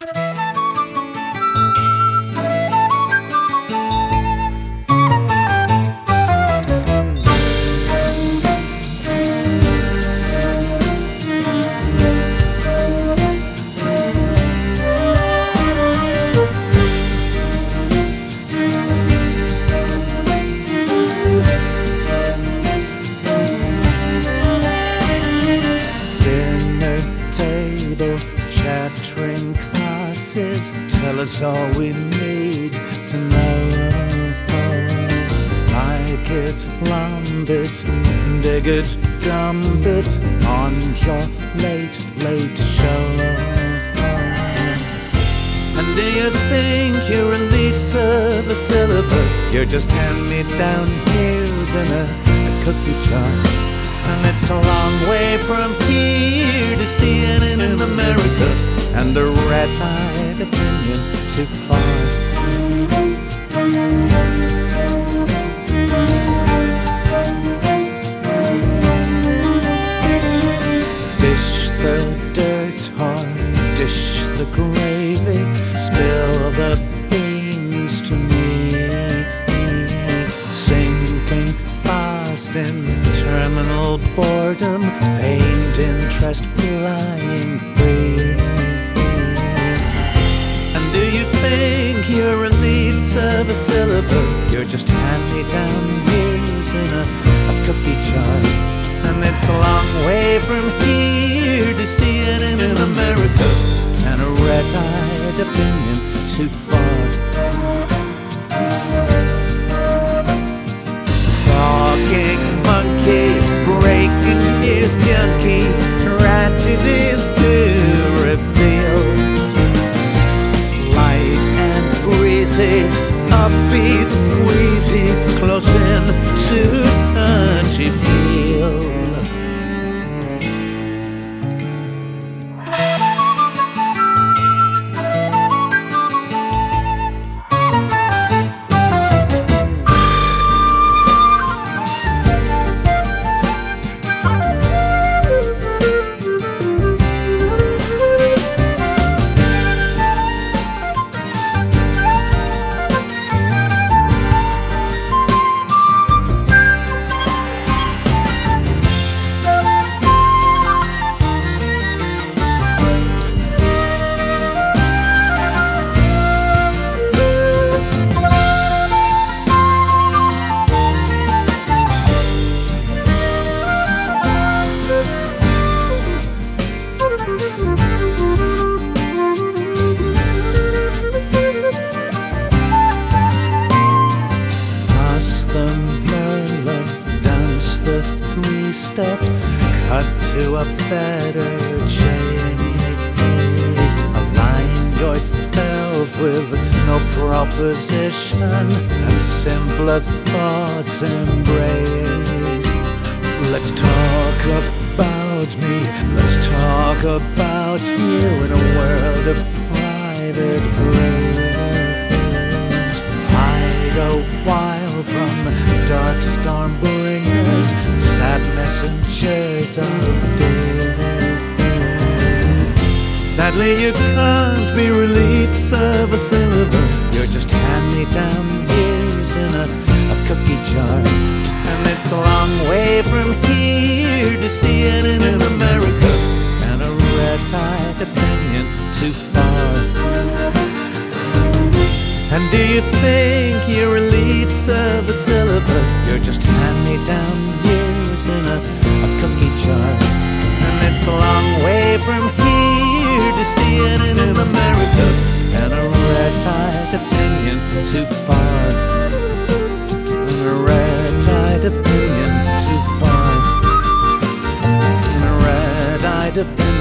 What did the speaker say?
Chattering classes tell us all we need to know. Like it, lump it, dig it, dump it on your late, late show. And do you think you're a lead server silver? You're just hand-me-down news in a cookie jar. And it's a long way from here to CNN in America, and a red-eyed opinion too far. Fish the dirt or dish the gravy, spill the beans to me. Sinking fast in terminal boredom, faint interest flying free. And do you think you're a lead server silver? You're just hand-me-down news in a cookie jar. And it's a long way from here to CNN in America, and a red-eyed opinion too far. Talking monkey, breaking news junkie, tragedies to reveal. Light and breezy, upbeat, squeezy, close in to touchy feel. Step, cut to a better chase. Align yourself with no proposition, and simpler thoughts embrace. Let's talk about me, let's talk about you in a world of private graves. Hide a while from dark storm bringers, sad messengers of doom. Sadly, you can't be relieved, server silver. You're just hand-me-down years in a cookie jar. And it's a long way from here to CNN in America, and a red-eyed opinion too far. And do you think you're a lead server silver? You're just hand-me-down years in a cookie jar. And it's a long way from here to CNN in America, and a red-eyed opinion too far. And a red-eyed opinion too far. And a red-eyed opinion